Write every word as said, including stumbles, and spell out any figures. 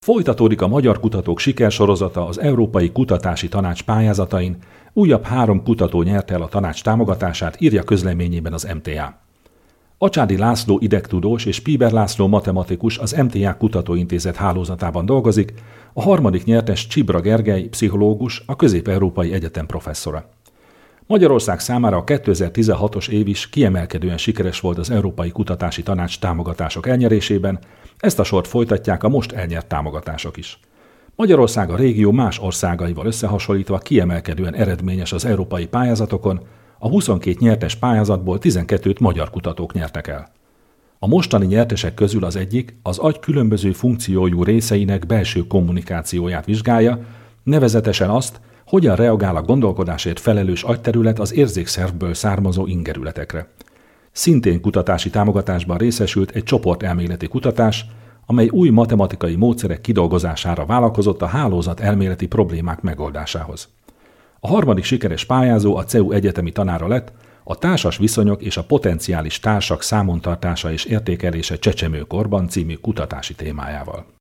Folytatódik a magyar kutatók sikersorozata az Európai Kutatási Tanács pályázatain, újabb három kutató nyerte el a tanács támogatását, írja közleményében az em té á. Acsádi László idegtudós és Piber László matematikus az em té á Kutatóintézet hálózatában dolgozik, a harmadik nyertes Csibra Gergely, pszichológus, a Közép-Európai Egyetem professzora. Magyarország számára a kétezer-tizenhatos év is kiemelkedően sikeres volt az Európai Kutatási Tanács támogatások elnyerésében, ezt a sort folytatják a most elnyert támogatások is. Magyarország a régió más országaival összehasonlítva kiemelkedően eredményes az európai pályázatokon, a huszonkét nyertes pályázatból tizenkettőt magyar kutatók nyertek el. A mostani nyertesek közül az egyik az agy különböző funkciójú részeinek belső kommunikációját vizsgálja, nevezetesen azt, hogyan reagál a gondolkodásért felelős agyterület az érzékszervből származó ingerületekre. Szintén kutatási támogatásban részesült egy csoportelméleti kutatás, amely új matematikai módszerek kidolgozására vállalkozott a hálózat elméleti problémák megoldásához. A harmadik sikeres pályázó a cé e u egyetemi tanára lett, a társas viszonyok és a potenciális társak számontartása és értékelése csecsemőkorban című kutatási témájával.